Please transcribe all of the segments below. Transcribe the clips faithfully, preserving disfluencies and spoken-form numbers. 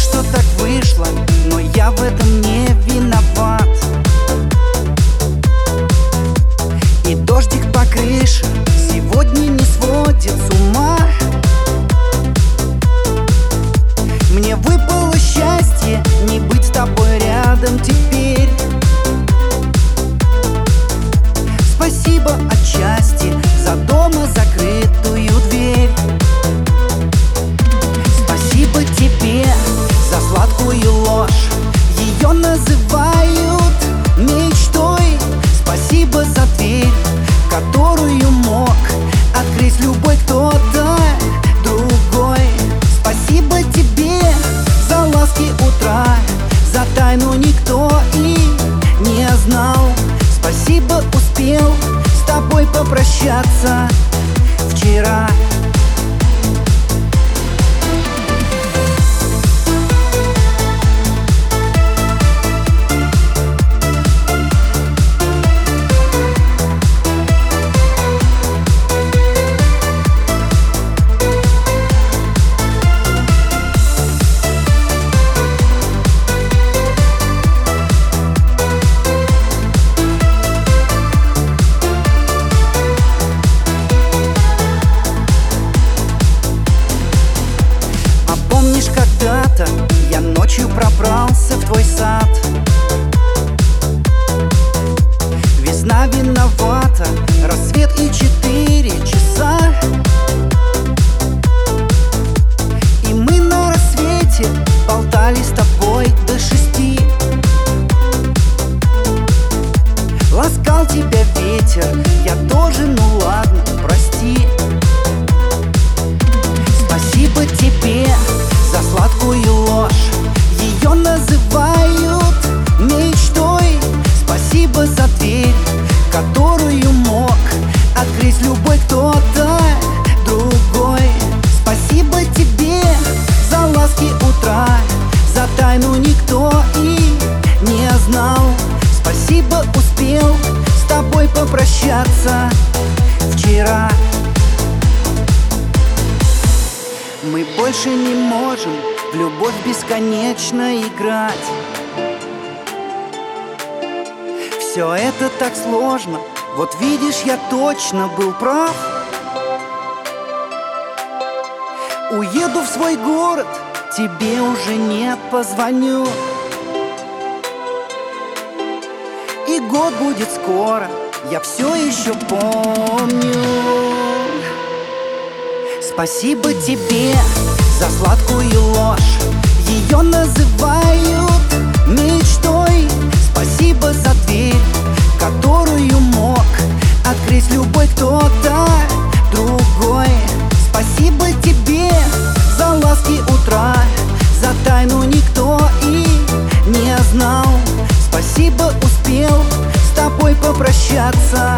что так вышло, но я в этом не виноват. И дождик по крыше сегодня не сводит с ума. Мне выпало счастье не быть с тобой рядом теперь. Спасибо отчасти за дома закрытую дверь. Спасибо тебе за сладкую ложь, ее называют мечтой. Спасибо за дверь, которую мог открыть любой кто-то другой. Спасибо тебе за ласки утра, за тайну никто и не знал. Спасибо, успел с тобой попрощаться вчера. Помнишь, когда-то я ночью пробрался в твой сад? Весна виновата, рассвет и четыре часа. И мы на рассвете болтали с тобой до шести. Ласкал тебя ветер, я тоже, ну ладно, прости. Спасибо тебе за сладкую ложь, ее называют мечтой. Спасибо за дверь, которую мог открыть любой кто-то другой. Спасибо тебе за ласки утра, за тайну никто и не знал. Спасибо, успел с тобой попрощаться вчера. Мы больше не можем в любовь бесконечно играть. Все это так сложно, вот видишь, я точно был прав. Уеду в свой город, тебе уже не позвоню. И год будет скоро, я все еще помню. Спасибо тебе за сладкую ложь, ее называют мечтой. Спасибо за дверь, которую мог открыть любой кто-то другой. Спасибо тебе за ласки утра, за тайну никто и не знал. Спасибо, успел с тобой попрощаться.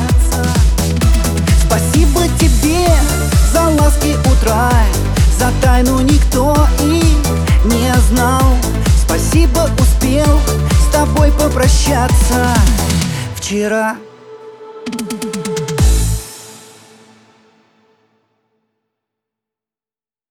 Спасибо тебе за ласки утра, за тайну никто и не знал. Спасибо, успел с тобой попрощаться вчера.